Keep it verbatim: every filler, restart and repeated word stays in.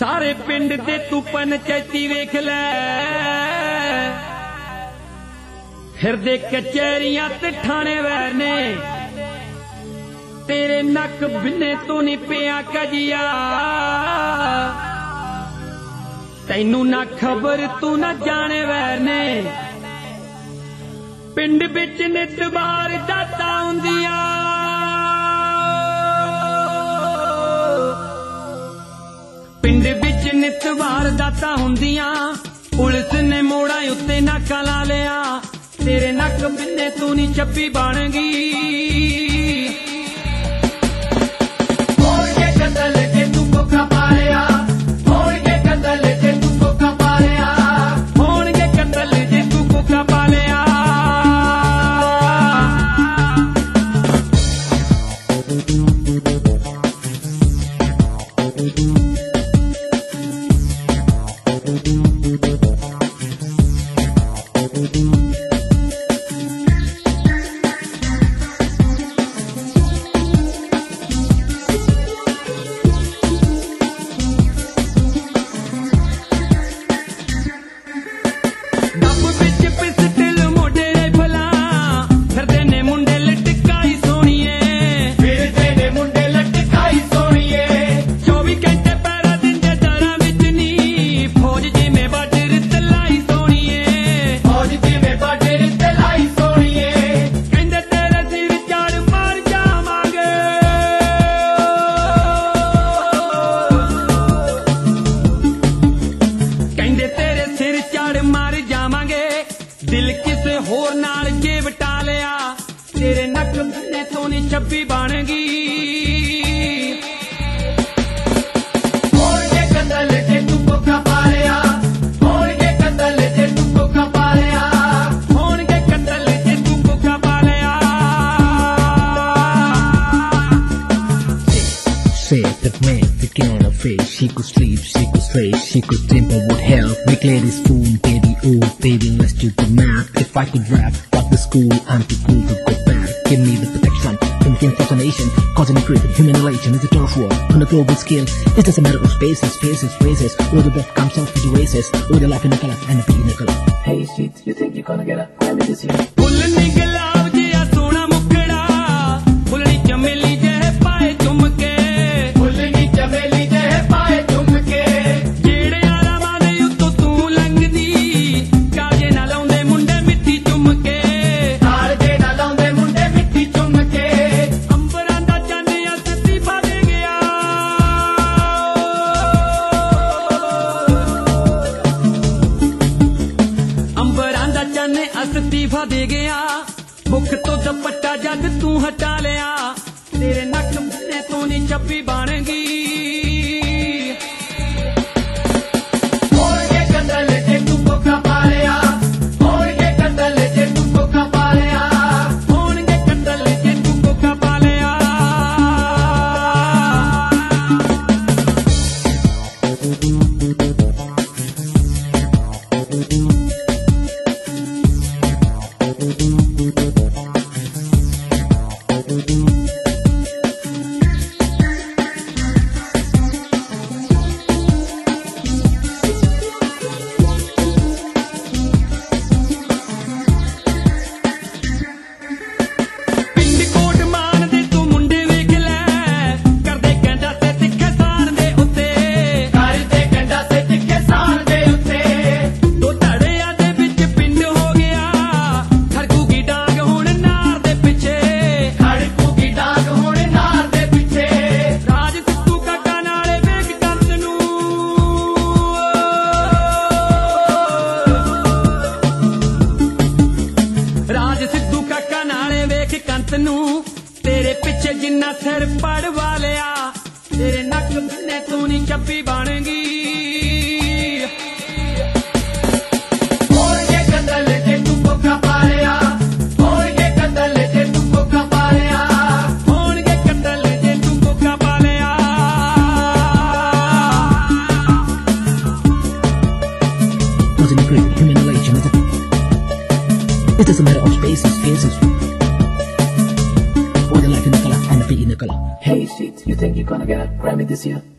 सारे पिंड दे तू पंचायती वेख लै, फिरदे कचहरियां ते ठाणे वैर ने, तेरे नक बिन्ने तू नहीं पिया कजिया, तैनू ना खबर तू ना जाने वैर ने। पिंड बिच नित बार दाता हुंदियां, पिंड बिच नित बार दाता हुंदियां, पुलिस ने मोड़ा उत्ते नाका ला लिया, तेरे नक बिन्ने तू नहीं छप्पी बन गई। दिल किसे होर नाल जे वटा लिया, तेरे नक बिन्ने तो नहीं छप्पी बन गई। होणगे कतल जे तू भुखा पा लिया, होणगे कतल जे तू भुखा पा लिया, होणगे कतल जे तू भुखा पा लिया। Said that man picking on her face, she could sleep, she could stray, she could temper would help. We cleared his spoon, baby, oh baby, let's do the math. If I could rap, fuck the school, I'm too cool to go back. Give me the protection from the infestation, causing a creep, humiliation is a turf war on a global scale. It's just a matter of spaces, spaces, phrases, where the breath comes off with the races, where the life in a color and a beat in a color. Hey sweet, you think you're gonna get a Grammy this year? अस्तीफा दे गया, भुख तो दुपट्टा जग तू हटा लिया, तेरे नक बिन्ने तो नहीं छप्पी बन गई। होणगे कतल जे तू भुखा पा लिया, होणगे कतल जे तू भुखा पा लिया, होणगे कतल जे तू भुखा पा लिया। तेरे पिछे जिन्ना सिर पड़ वालिया, तेरे नक बिन्ने तू नहीं छप्पी बन गई। होणगे कतल जे तू भुखा पा लिया, होणगे कतल जे तू भुखा पा लिया, होणगे कतल जे तू भुखा पा लिया। Causing a great humiliation, it's just a matter of spaces, spaces. Hey, sweet, you think you're gonna get a Grammy this year?